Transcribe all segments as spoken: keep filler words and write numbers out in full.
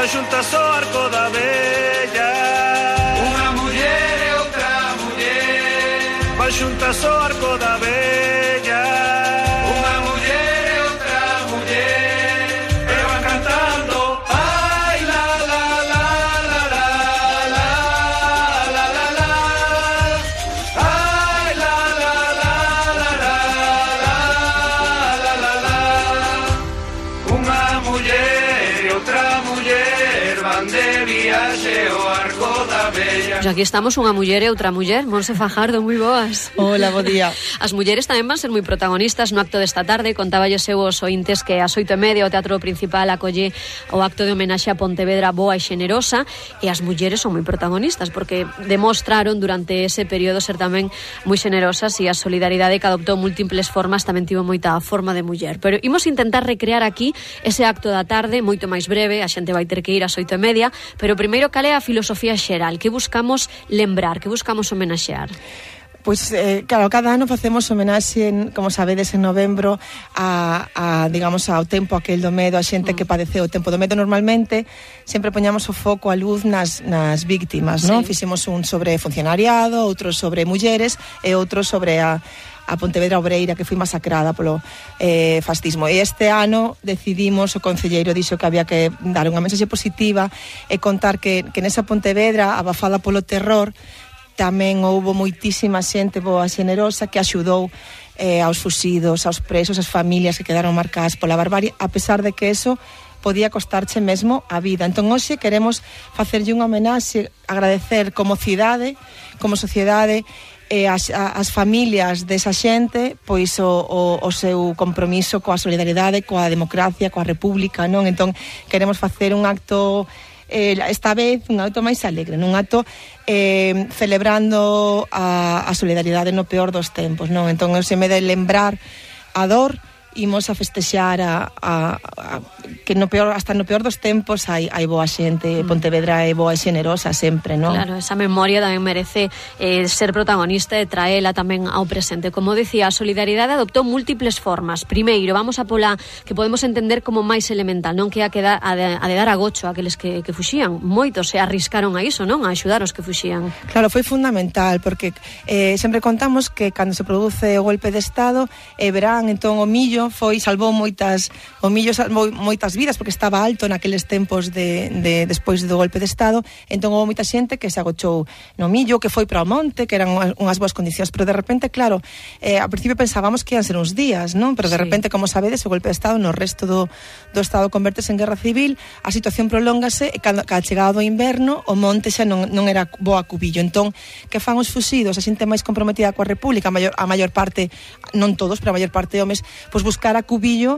xuntas ao arco da vella. Unha muller e outra muller, vai xuntas ao arco da vella. Unha muller e outra muller, e van cantando ai la la la la la la la la la, ai la la la la la la la la. Unha muller e outra muller van de viaxe ao arco da vella. Pois aquí estamos unha muller e outra muller. Monse Fajardo, moi boas. Hola, bo día. As mulleres tamén van ser moi protagonistas no acto desta tarde. Contaba yo seu os ointes que ás oito e media o Teatro Principal acolle o acto de homenaxe a Pontevedra boa e xenerosa, e as mulleres son moi protagonistas porque demostraron durante ese período ser tamén moi xenerosas, e a solidaridade que adoptou múltiples formas tamén tivo moita forma de muller. Pero imos intentar recrear aquí ese acto da tarde moito máis breve, a xente vai ter que ir ás oito e media, pero primeiro cal é a filosofía xeral? Que buscamos lembrar, que buscamos homenaxear? Pois, eh, claro, cada ano facemos homenaxe, como sabedes, en novembro a, a, digamos, ao tempo aquel do medo, a xente mm. que padeceu o tempo do medo. Normalmente sempre poñamos o foco, a luz nas, nas víctimas, sí. non? Fixemos un sobre funcionariado, outro sobre mulleres e outro sobre a a Pontevedra obreira que foi masacrada polo eh, fascismo. E este ano decidimos, o concelleiro dixo que había que dar unha mensaxe positiva e contar que, que nesa Pontevedra abafada polo terror tamén houbo moitísima xente boa xenerosa que axudou eh, aos fusidos, aos presos, as familias que quedaron marcadas pola barbarie, a pesar de que eso podía costarche mesmo a vida. Entón, hoxe queremos facerlle unha homenaxe, agradecer como cidade, como sociedade, e as, as familias desa xente, pois o, o, o seu compromiso coa solidaridade, coa democracia, coa república, non? Entón, queremos facer un acto, eh, esta vez, un acto máis alegre, un acto eh, celebrando a, a solidaridade no peor dos tempos, non? Entón, se me de lembrar a dor, imos a festexar a, a, a que no peor, hasta no peor dos tempos hai, hai boa xente, mm. Pontevedra é boa e xenerosa sempre, non? Claro, esa memoria tamén merece eh, ser protagonista e traela tamén ao presente. Como decía, a solidaridade adoptou múltiples formas. Primeiro, vamos a pola que podemos entender como máis elemental, non? Que a, que da, a, de, a de dar agocho a aqueles que, que fuxían. Moitos se arriscaron a iso, non? A axudar os que fuxían. Claro, foi fundamental, porque eh, sempre contamos que cando se produce o golpe de Estado, eh, verán, entón o millo foi, salvou moitas, o millo salvou moitas vidas, porque estaba alto naqueles tempos de, de despois do golpe de Estado. Entón houve moita xente que se agochou no millo, que foi para o monte, que eran unhas boas condicións, pero de repente, claro, eh, ao principio pensábamos que ian ser uns días, non? Pero de sí. repente, como sabedes, o golpe de Estado no resto do, do Estado convertese en guerra civil, a situación prolóngase, e cando a chegada do inverno o monte xa non, non era boa cubillo. Entón, que fan os fusidos, a xente máis comprometida coa República, a maior, a maior parte, non todos, pero a maior parte de homes, pois buscar a cubillo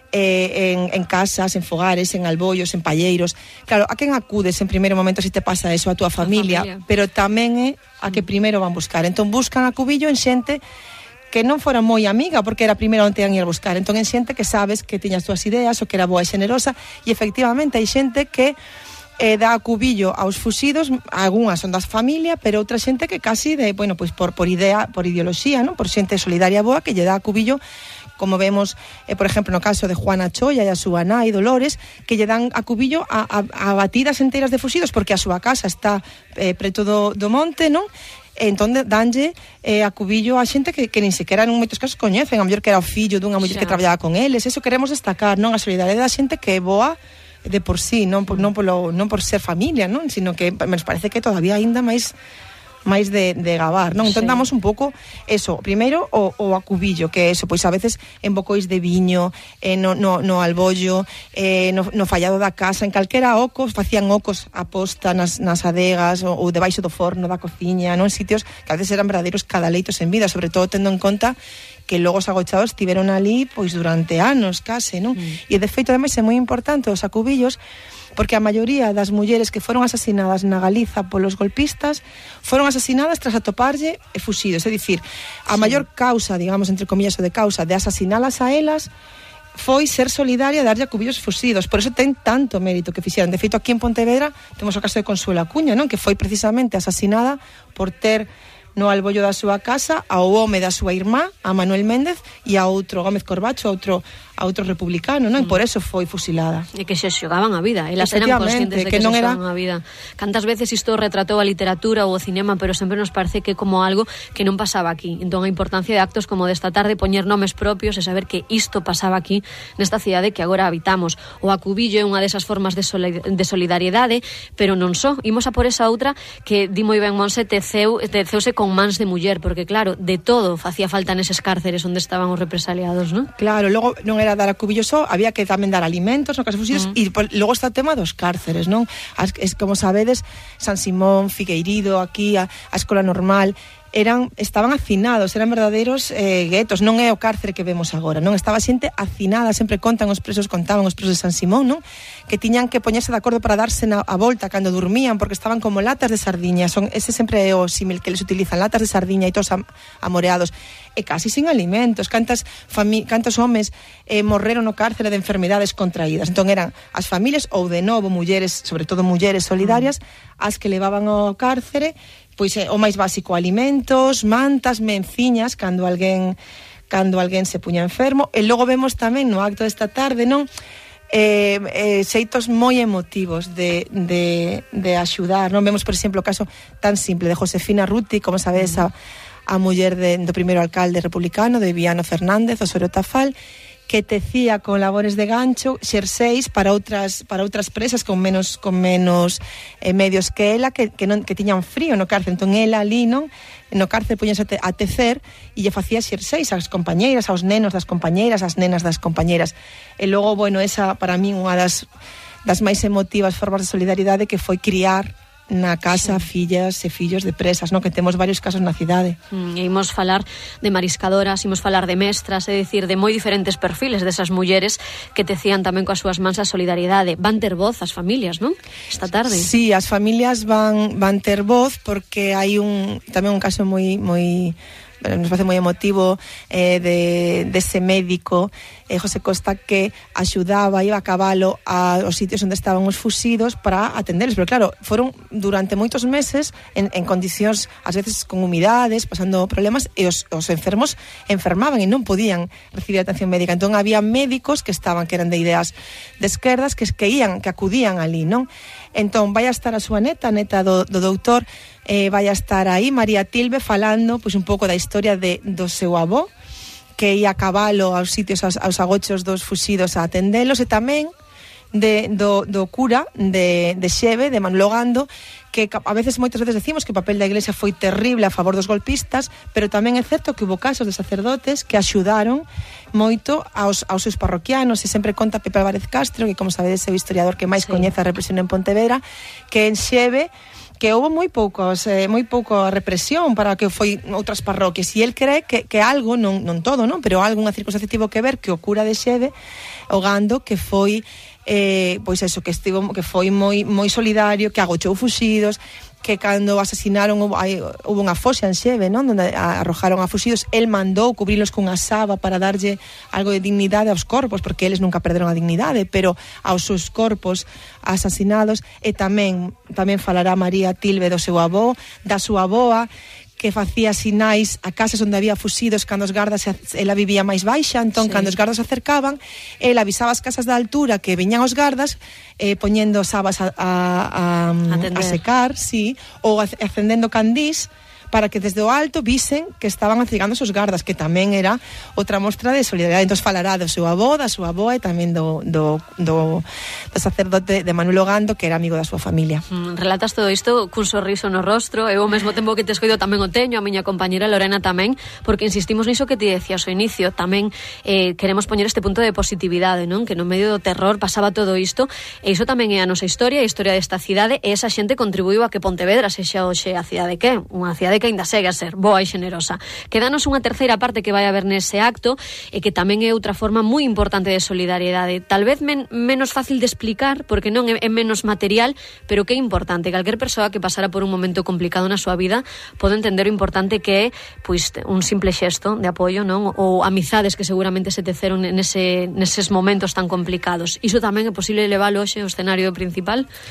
eh, en, en casas, en fogares, en albollos, en palleiros. Claro, a quen acudes en primeiro momento se te pasa eso? A túa familia, a familia. Pero tamén é a que primeiro van buscar. Entón buscan a cubillo en xente que non fora moi amiga, porque era a primeira onde ian ir a buscar. Entón en xente que sabes que tiñas túas ideas, o que era boa e xenerosa, e efectivamente hai xente que eh, dá cubillo aos fusidos, algunhas son das familia, pero outra xente que casi de, bueno, pois por, por idea, por ideoloxía, non? Por xente solidaria boa que lle dá cubillo, como vemos, eh, por exemplo, no caso de Juana Choia e a súa nai Dolores, que lle dan a cubillo a, a, a batidas enteiras de fusidos, porque a súa casa está eh, preto do, do monte, non? E entón danlle eh, a cubillo a xente que, que nin sequera en moitos casos coñecen, a mellor que era o fillo dunha muller que traballaba con eles. Eso queremos destacar, non? A solidaridade da xente que é boa de por sí, non por, non polo, non por ser familia, non? Sino que me parece que todavía aínda máis máis de, de gabar, non? Entón damos un pouco eso, primeiro o, o acubillo, que é eso, pois a veces en bocois de viño, eh, no, no, no albollo, eh, no, no fallado da casa, en calquera oco, facían ocos aposta nas, nas adegas ou, ou debaixo do forno da cociña, non? En sitios que a veces eran verdadeiros cadaleitos en vida, sobre todo tendo en conta que logo os agochados estiveron ali pois durante anos case, non? Mm. E de feito, ademais, é moi importante os acubillos, porque a maioría das mulleres que foron asasinadas na Galiza polos golpistas foron asasinadas tras atoparlle e fusidos. É dicir, a sí. maior causa, digamos, entre comillas, o de causa de asasinalas a elas foi ser solidaria e darlle a cubillos fusidos. Por eso ten tanto mérito que fixeran. De feito, aquí en Pontevedra temos o caso de Consuelo Acuña, non? Que foi precisamente asasinada por ter no albollo da súa casa ao home da súa irmá, a Manuel Méndez, e a outro Gómez Corbacho, outro a outro republicano, non? E por eso foi fusilada. E que se xogaban a vida, elas eran conscientes de que, que non se era... xogaban a vida. Cantas veces isto retratou a literatura ou o cinema, pero sempre nos parece que como algo que non pasaba aquí. Entón a importancia de actos como desta tarde, poñer nomes propios e saber que isto pasaba aquí nesta cidade que agora habitamos. O acubillo é unha desas formas de, soli- de solidariedade, pero non só. Imos a por esa outra que di moi ben Monse, teceu, teceuse con mans de muller, porque claro, de todo facía falta neses cárceres onde estaban os represaliados, non? Claro, logo non era dar acubillo só, había que tamén dar alimentos no caso de fusiles, e uh-huh. logo está o tema dos cárceres, non? As, es, como sabedes, San Simón, Figueirido, aquí a, a Escola Normal, eran estaban hacinados, eran verdadeiros eh, guetos, non é o cárcere que vemos agora, non? Estaba xente hacinada, sempre contan os presos, contaban os presos de San Simón, non? Que tiñan que poñerse de acordo para darse na, a volta cando dormían, porque estaban como latas de sardiña, son ese sempre é o símil que les utilizan, latas de sardiña e todos am, amoreados, e casi sin alimentos. Cantas fami- cantos homes eh, morreron no cárcere de enfermidades contraídas. Entón eran as familias ou de novo mulleres, sobre todo mulleres solidarias, as que levaban ao cárcere pois é o máis básico, alimentos, mantas, menciñas, cando alguén cando alguén se puña enfermo. E logo vemos tamén no acto desta tarde, non? Eh, eh, xeitos moi emotivos de, de, de axudar, non? Vemos, por exemplo, o caso tan simple de Josefina Ruti, como sabes, a, a muller de, do primeiro alcalde republicano, de Viano Fernández, Osorio Tafal, que tecía con labores de gancho xerseis para outras para outras presas con menos con menos eh, medios que ela, que que non que tiñan frío no cárcere. Entón ela ali, non, no cárcere puñase a, te, a tecer e lle facía xerseis ás compañeiras, aos nenos das compañeiras, ás nenas das compañeiras. E logo, bueno, esa para min unha das das máis emotivas formas de solidaridade, que foi criar na casa sí. fillas e fillos de presas, non? Que temos varios casos na cidade. Mm, e imos falar de mariscadoras, imos falar de mestras, é dicir, de moi diferentes perfiles desas mulleres que tecían tamén coas súas mans a solidariedade. Van ter voz as familias, non? Esta tarde. Sí, as familias van van ter voz, porque hai un tamén un caso moi moi nos parece moi emotivo eh, de dese médico eh, José Costa, que axudaba, iba a cabalo aos sitios onde estaban os fusidos para atendeles, pero claro, foron durante moitos meses en, en condicións, ás veces con humidades, pasando problemas, e os, os enfermos enfermaban e non podían recibir atención médica. Entón había médicos que estaban, que eran de ideas de esquerdas, que, que ían, que acudían ali, non? Entón vai a estar a súa neta, a neta do, do doutor, eh, vai a estar aí María Tilbe falando pois un pouco da historia de, do seu avó, que ia a cabalo aos sitios, aos, aos agochos dos fusidos a atendelos, e tamén de, do, do cura de, de Xeve, de Manuel Ogando, que a veces, moitas veces decimos que o papel da Iglesia foi terrible a favor dos golpistas, pero tamén é certo que houve casos de sacerdotes que axudaron moito aos, aos seus parroquianos, e sempre conta Pepe Álvarez Castro, que como sabedes é o historiador que máis sí. coñece a represión en Pontevedra, que en Xeve que houve moi poucos, eh, moi pouca represión para que foi outras parroquias, e el cree que, que algo, non, non todo, non, pero algo, unha circunstancia tivo que ver que o cura de Xeve, Ogando, que foi eh, pois eso, que estivo que foi moi moi solidario, que agochou fusidos, que cando asasinaron houve, houve unha foxa en Xeve, non, onde arrojaron a fusidos, el mandou cubrilos cunha saba para darlle algo de dignidade aos corpos, porque eles nunca perderon a dignidade, pero aos seus corpos asasinados. E tamén tamén falará María Tilbe do seu avó, da súa avoa, que facía sinais a casas onde había fusidos cando os gardas, ela vivía máis baixa, entón sí. cando os gardas se acercaban, ela avisaba as casas da altura que viñan os gardas, eh, poñendo sabas a, a, a, a secar, sí, ou acendendo candís, para que desde o alto visen que estaban acigando os gardas, que tamén era outra mostra de solidaridade. Entón falará do seu avó, da súa avoa, e tamén do, do, do, do sacerdote de Manuel Ogando, que era amigo da súa familia. Mm, relatas todo isto cun sorriso no rostro, e ao mesmo tempo que te escoido tamén o teño, a miña compañera Lorena tamén, porque insistimos niso que te decías ao inicio, tamén eh, queremos poñer este punto de positividade, non? Que no medio do terror pasaba todo isto, e iso tamén é a nosa historia, a historia desta cidade, e esa xente contribuiu a que Pontevedra sexa hoxe a cidade que é, unha cidade que ainda segue a ser boa e xenerosa. Quedanos unha terceira parte que vai haber nese acto, e que tamén é outra forma moi importante de solidariedade, tal vez men, menos fácil de explicar, porque non é, é menos material, pero que é importante. Calquer persoa que pasara por un momento complicado na súa vida pode entender o importante que é pois un simple xesto de apoio, non? Ou amizades que seguramente se teceron nese, neses momentos tan complicados. Iso tamén é posible leválo hoxe ao escenario principal?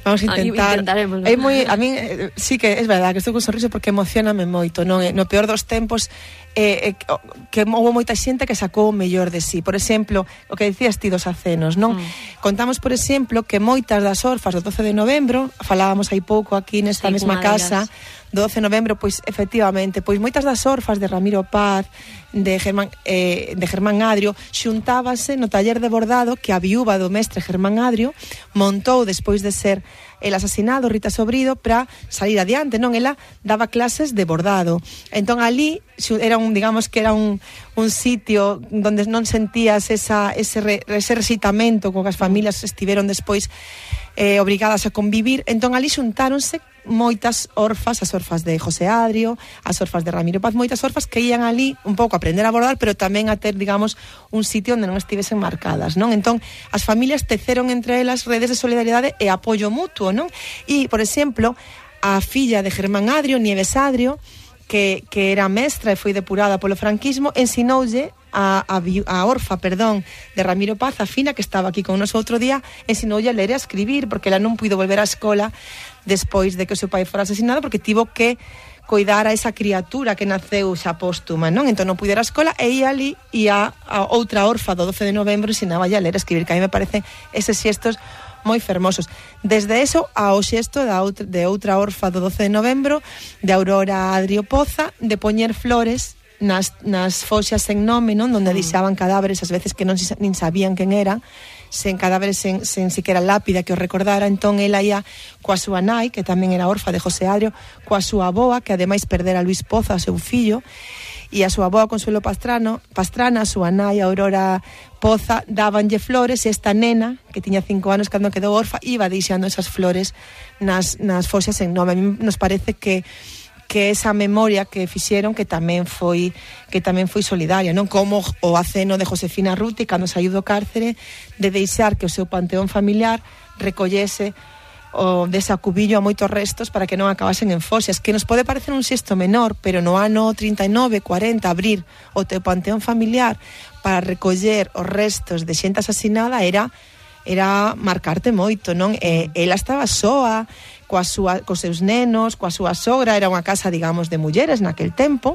Vamos a intentar. Intentaremos. É moi, a mí eh, sí que é verdade que estou con sorriso porque emocioname moito, non? No peor dos tempos eh, eh, que houve moita xente que sacou o mellor de sí. Por exemplo, o que dicías ti dos acenos, non? Mm. Contamos, por exemplo, que moitas das orfas do doce de novembro, falábamos hai pouco aquí nesta sí, mesma casa, doce de novembro, pois efectivamente, pois moitas das orfas de Ramiro Paz, de Germán eh, de Germán Adrio, xuntábase no taller de bordado que a viúva do mestre Germán Adrio montou despois de ser el asesinado, Rita Sobrido, para salir adiante, non? Ela daba clases de bordado. Entón ali era un, digamos que era un, un sitio donde non sentías esa, ese, re, ese recitamento con que as familias estiveron despois eh, obrigadas a convivir. Entón ali xuntáronse moitas orfas, as orfas de José Adrio, as orfas de Ramiro Paz, moitas orfas que ían ali un pouco a aprender a bordar, pero tamén a ter, digamos, un sitio onde non estivesen marcadas, non? Entón, as familias teceron entre elas redes de solidaridade e apoio mutuo, non? E, por exemplo, a filla de Germán Adrio, Nieves Adrio, que, que era mestra e foi depurada polo franquismo, ensinoulle a, a, a orfa, perdón, de Ramiro Paz, a Fina, que estaba aquí con nos outro día, ensinoulle a ler e a escribir, porque ela non puido volver á escola despois de que o seu pai fora asesinado, porque tivo que coidar a esa criatura que naceu xa póstuma, non? Entón non pude ir á escola e ia ali e a, a outra orfa do doce de novembro ensinaba a ler e escribir, que a mí me parece eses xestos moi fermosos. Desde eso ao xesto da outra, de outra orfa do doce de novembro, de Aurora Adrio Poza, de poñer flores nas, nas foxas sen nome, non? Donde deixaban cadáveres, ás veces que non nin sabían quen eran, sen cadáveres, sen, sen siquera lápida que os recordara. Entón ela ia coa súa nai, que tamén era orfa de José Adrio, coa súa aboa, que ademais perdera a Luis Poza, seu fillo, e a súa aboa Consuelo Pastrano, Pastrana, a súa nai Aurora Poza, dabanlle flores, e esta nena, que tiña cinco anos cando quedou orfa, iba deixando esas flores nas, nas foxas en nome. A mí nos parece que que esa memoria que fixeron que tamén foi que tamén foi solidaria, non? Como o aceno de Josefina Ruti cando saiu do cárcere, de deixar que o seu panteón familiar recollese o desa cubillo a moitos restos para que non acabasen en foxas, que nos pode parecer un xesto menor, pero no ano trinta e nove, cuarenta, abrir o teu panteón familiar para recoller os restos de xente asesinada era era marcarte moito, non? E ela estaba soa, coa súa, cos seus nenos, coa súa sogra, era unha casa, digamos, de mulleres naquel tempo,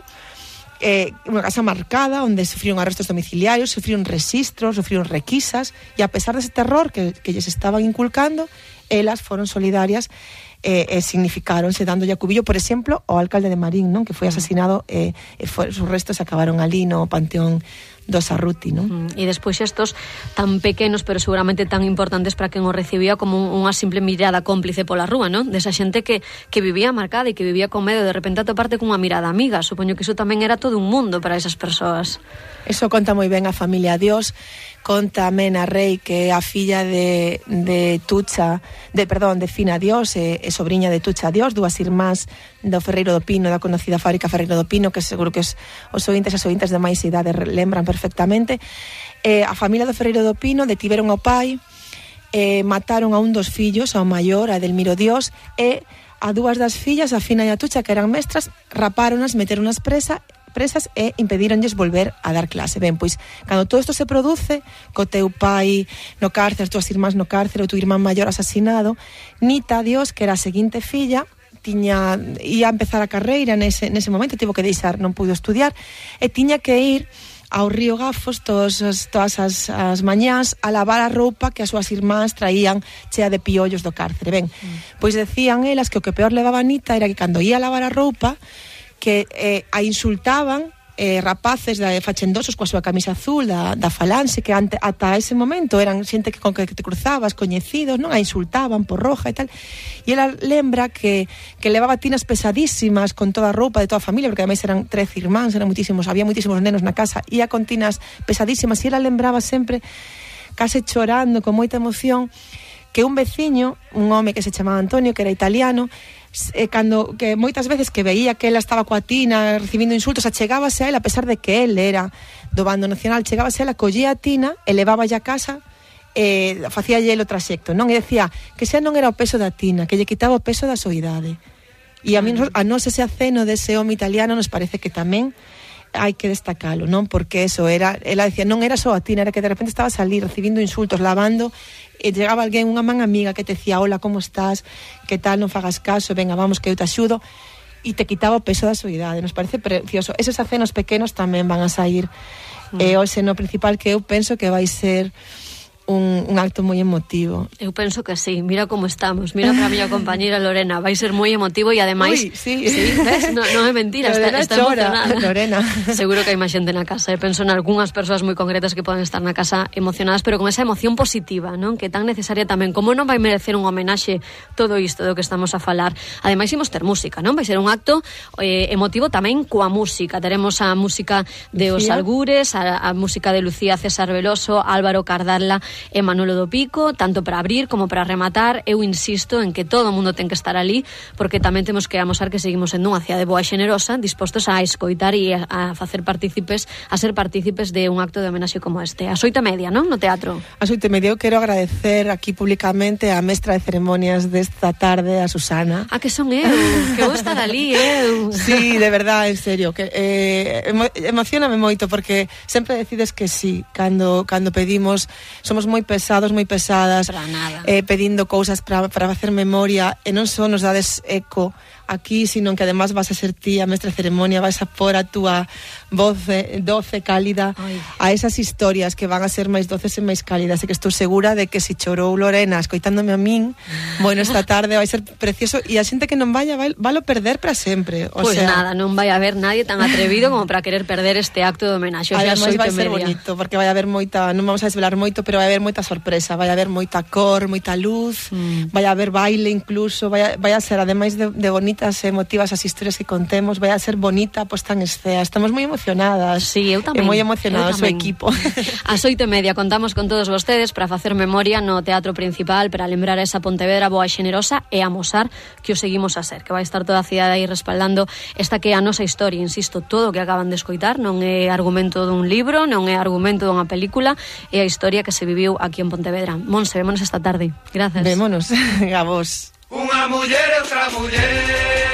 eh, unha casa marcada, onde sufriron arrestos domiciliarios, sufriron registros, sufriron requisas, e a pesar dese terror que, que lles estaban inculcando, elas foron solidarias e, e significáronse dándolle a cubillo, por exemplo, ao alcalde de Marín, non? Que foi asesinado e, e foi, os restos acabaron ali no panteón dos Arruti, non? Mm, e despois estos tan pequenos, pero seguramente tan importantes para quen o recibía, como unha simple mirada cómplice pola rúa, non? Desa xente que, que vivía marcada e que vivía con medo, de repente atoparte cunha mirada amiga. Supoño que iso tamén era todo un mundo para esas persoas. Eso conta moi ben a familia Dios. Conta Mena Rei, que é a filla de, de Tucha, de, perdón, de Fina Dios, e, e sobrinha de Tucha Dios, dúas irmás do Ferreiro do Pino, da conocida fábrica Ferreiro do Pino, que seguro que os, os ointes e as ointes de máis idade lembran perfectamente. Eh, a familia do Ferreiro do Pino detiveron ao pai, eh, mataron a un dos fillos, ao maior, a Edelmiro Dios, e a dúas das fillas, a Fina e a Tucha, que eran mestras, rapáronas, meteronas presa, presas e impedíronlles volver a dar clase. Ben, pois, cando todo isto se produce, co teu pai no cárcere, as túas irmás no cárcere, o teu irmán maior asesinado, Nita Dios, que era a seguinte filla, tiña, ia a empezar a carreira nese, nese momento, tivo que deixar, non pudo estudiar, e tiña que ir ao río Gafos todos, todas as, as mañás a lavar a roupa que as súas irmás traían chea de piollos do cárcere. Ben, mm. pois decían elas que o que peor levaba a Nita era que cando ia a lavar a roupa, que eh, a insultaban eh, rapaces de fachendosos coa súa camisa azul da, da Falanxe, que ante, ata ese momento eran xente que, con que te cruzabas, coñecidos, non? A insultaban por roja e tal. E ela lembra que, que levaba tinas pesadísimas con toda a roupa de toda a familia, porque ademais eran trece irmáns, eran muitísimos, había muitísimos nenos na casa, ia con tinas pesadísimas, e ela lembraba sempre, case chorando, con moita emoción, que un veciño, un home que se chamaba Antonio, que era italiano, eh, cando que moitas veces que veía que ela estaba coa tina recibindo insultos, achegábase a ela, a pesar de que el era do bando nacional, chegábase a ela, collía a tina e leváballe a casa, e eh, facíalle o traxecto, non? E decía que xa non era o peso da tina, que lle quitaba o peso da soidade. E a mí, a nós ese aceno dese home italiano nos parece que tamén hai que destacalo, non? Porque eso era, ela decía, non era só a ti, era que de repente estaba a salir recibindo insultos, lavando, e chegaba alguén, unha man amiga que te decía, hola, como estás, que tal, non fagas caso, venga, vamos que eu te axudo, e te quitaba o peso da soidade. Nos parece precioso. Esos acenos pequenos tamén van a sair. Mm. E o seno principal que eu penso que vai ser Un, un acto moi emotivo. Eu penso que sí, mira como estamos. Mira para a miña compañera Lorena, vai ser moi emotivo e ademais, Ui, sí. sí, ves? No, non é mentira, está, está emocionada. Lorena. Seguro que hai máis xente na casa. Eu penso en algunhas persoas moi concretas que poden estar na casa emocionadas, pero con esa emoción positiva, non? Que é tan necesaria tamén. Como non vai merecer un homenaxe todo isto do que estamos a falar? Ademais, imos ter música, non? Vai ser un acto eh, emotivo tamén coa música. Teremos a música de Os Algures, a, a música de Lucía César Veloso, Álvaro Cardarla e Manolo do Pico, tanto para abrir como para rematar. Eu insisto en que todo o mundo ten que estar ali, porque tamén temos que amosar que seguimos sendo unha cidade boa e xenerosa, dispostos a escoitar e a, a facer partícipes, a ser partícipes de un acto de homenaxe como este. A oito e media, non? No teatro. A oito e media. Eu quero agradecer aquí públicamente a mestra de ceremonias desta tarde, a Susana. Ah, que son eu, que vou estar ali, eu. Sí, de verdad, en serio, que eh, emo, emocioname moito, porque sempre decides que sí, cando, cando pedimos, somos moi pesados, moi pesadas, eh, pedindo cousas para facer memoria, e non só nos dades eco aquí, sino que además vas a ser ti a mestra de ceremonia, vas a pôr a túa voz doce, cálida, Ay. a esas historias que van a ser máis doces e máis cálidas, e que estou segura de que se chorou Lorena escoitándome a min, bueno, esta tarde vai ser precioso, e a xente que non vaya vai, valo perder para sempre. O pues sea, nada, non vai haber nadie tan atrevido como para querer perder este acto de homenaxe. Ademais vai ser bonito, porque vai haber moita, non vamos a desvelar moito, pero vai haber moita sorpresa, vai haber moita cor, moita luz, mm. vai haber baile incluso, vai a, vai a ser, ademais de, de bonitas e emotivas as historias que contemos, vai a ser bonita posta en escena. Estamos moi emocionadas. Sí, eu tamén. E moi emocionado o seu equipo. Ás oito e media contamos con todos vostedes para facer memoria no Teatro Principal, para lembrar esa Pontevedra boa e xenerosa e amosar que o seguimos a ser, que vai estar toda a cidade aí respaldando esta que é a nosa historia. Insisto, todo o que acaban de escoitar non é argumento dun libro, non é argumento dunha película, é a historia que se viviu aquí en Pontevedra. Monse, vémonos esta tarde. Gracias. Vémonos. A vos. Unha muller e outra muller